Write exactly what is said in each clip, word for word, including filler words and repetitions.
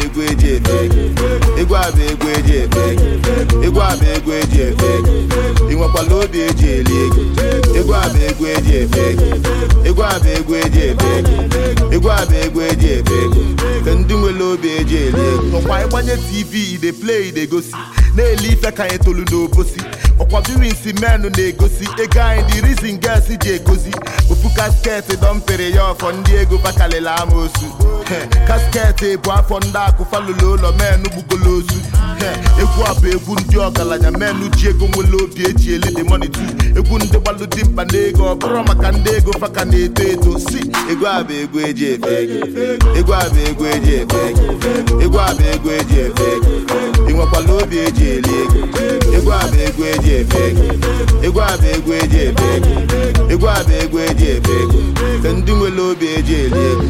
egwu eji efe ego egwu abụ egwu eji efe ego egwu abụ egwu eji efe ego ị nwekwala obi eji eli ego egwu abụ egwu eji efe ego egwu abụ egwu eji efe ego egwu abụ egwu eji efe ego ka ndị nwere obi eji eli ego ọkwa ịgbanye tv ide play ide gosi na-eli ife ka anyị tolu n'obosi ọkwa virinsi menụ na-egosi ego anyị dị rizin gas ji egosi ofu kasket dọmpere ya ọfọ ndị ego bakalịla amaosu kasket bụ afọ ndị akụ falụlụ ụlọ menụ gbugolo ozu egwu abụ egwu ndị ọgaranya menụ ji ego nwere obi eji eli dị money tu egwu ndị gbalụ dị mkpa na ego ọ bụrụ maka ndị ego faka na-eto eto si egwu abụ egwu eji efe ego egwu abụ egwu eji efe ego egwu abụ egwu eji efe ego ị nwekwala obi eji eli ego egwu abụ egwu eji efe ego egwu abụ egwu eji efe ego egwu abụ egwu eji efe ego ka ndị nwere obi eji eli ego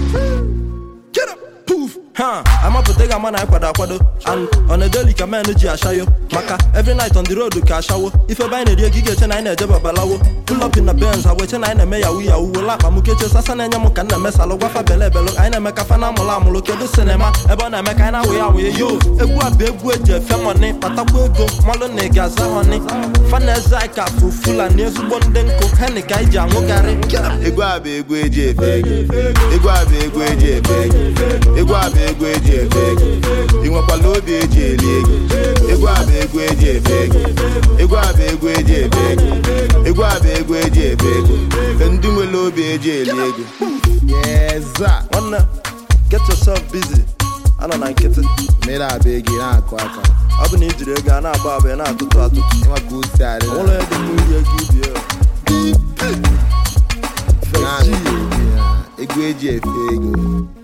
Ha, amapụta ga ama na akwado akwado and on a daily ka men ji ashayo maka every night on the road ka ashawo ife ba na-eri ego igeche na anyị na-eje babalawo pull up in the Benz agweche na anyị na-eme yawu yawu wela akpa m keche sasa na-enye m ka nna mesalụ gwafa bele bele anyị na-eme ka fa na amụlụ amụlụ kedu sinema ebe ọ na-eme ka anyị na-awụ ya awụye yo egwu abụ egwu eji efe mọni patakwa ego malụ na ị ga-aza họni fa na-eze anyị ka fụ fulani ezigbo ndị nkụ heni ka anyị ji aṅụgarị egwu abụ egwu eji efe ego egwu abụ egwu eji efe ego egwu abụ egwu eji efe ego ị nwekwala obi eji eli ego egwu abụ egwu eji efe ego egwu abụ egwu eji efe ego egwu abụ egwu eji efe ego ka ndị nwere obi eji eli ego yeza nwanne get yourself busy anọ na nkịtị mere abụ ego na-akụ aka ọ bụ na ijiri ego a na-abụ abụ ya na-atụtụ atụtụ maka ose arị ụlọ ego mmiri ego ibi ya egwu eji efe ego